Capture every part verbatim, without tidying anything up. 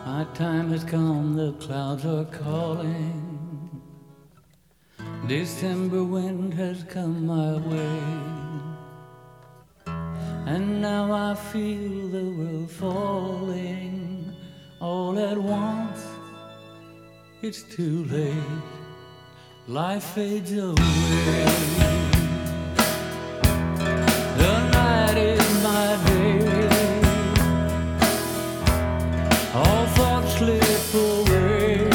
My time has come, the clouds are calling. December wind has come my way, and now I feel the world falling all at once. It's too late, life fades away. The night is my day, all thoughts slip away,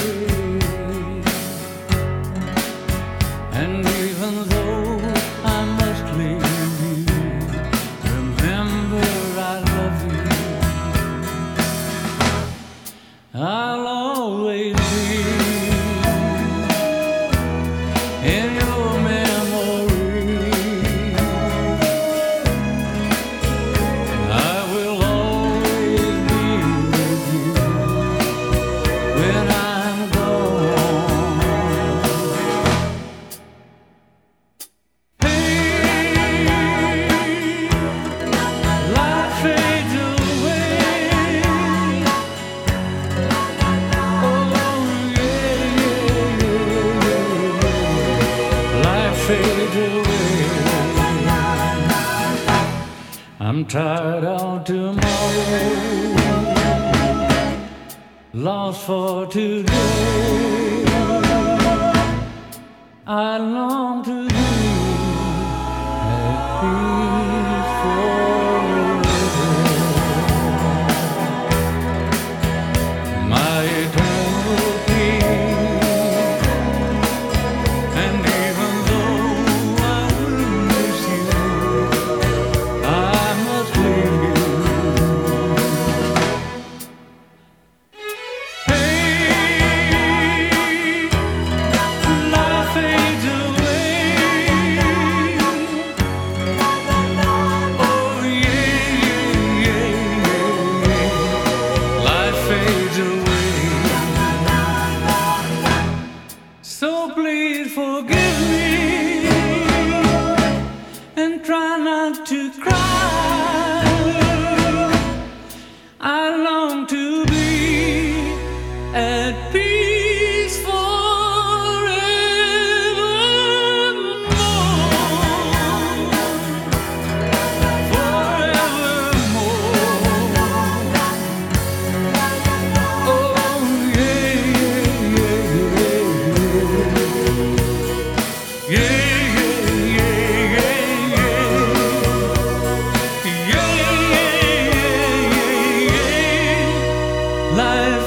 and even though I must leave you, remember I love you. I'll always be in your memory. I will always be with you when I'm gone. Hey, life fades away. Oh yeah, yeah, yeah. Life fades away. I'm tired of tomorrow, lost for today. I long to be at peace forever. My eternal peace, and even though I will miss you, I must leave you. Hey, life fades away. Oh yeah, yeah, yeah, yeah. Life fades away. So please forgive me and try not to cry. I long to be at peace forevermore. Forevermore. Oh yeah, yeah, yeah, yeah. Yeah, yeah, yeah, yeah. Yeah, yeah, yeah, yeah, yeah. Life